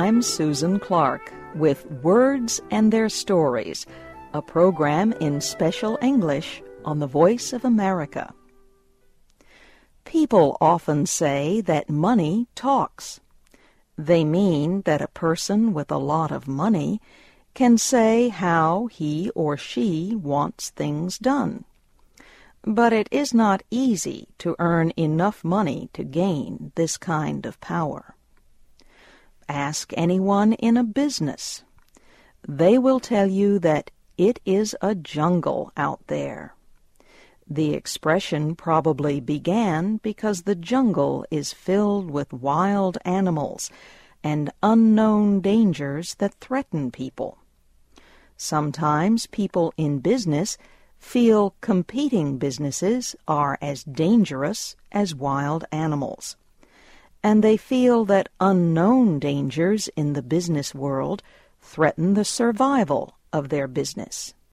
I'm Susan Clark with Words and Their Stories, a program in special English on the Voice of America. People often say that money talks. They mean that a person with a lot of money can say how he or she wants things done. But it is not easy to earn enough money to gain this kind of power. Ask anyone in a business. They will tell you that it is a jungle out there. The expression probably began because the jungle is filled with wild animals and unknown dangers that threaten people. Sometimes people in business feel competing businesses are as dangerous as wild animals, and they feel that unknown dangers in the business world threaten the survival of their business.